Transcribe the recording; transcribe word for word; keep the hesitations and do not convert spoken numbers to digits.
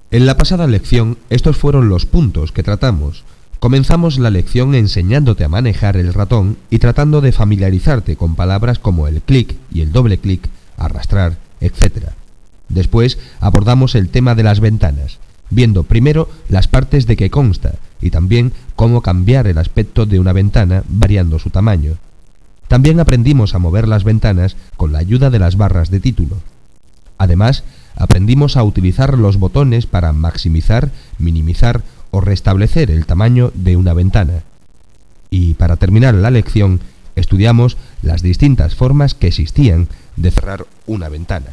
En la pasada lección, estos fueron los puntos que tratamos. Comenzamos la lección enseñándote a manejar el ratón y tratando de familiarizarte con palabras como el clic y el doble clic, arrastrar, etcétera. Después abordamos el tema de las ventanas, viendo primero las partes de que consta y también cómo cambiar el aspecto de una ventana variando su tamaño. También aprendimos a mover las ventanas con la ayuda de las barras de título. Además, aprendimos a utilizar los botones para maximizar, minimizar o restablecer el tamaño de una ventana. Y para terminar la lección, estudiamos las distintas formas que existían de cerrar una ventana.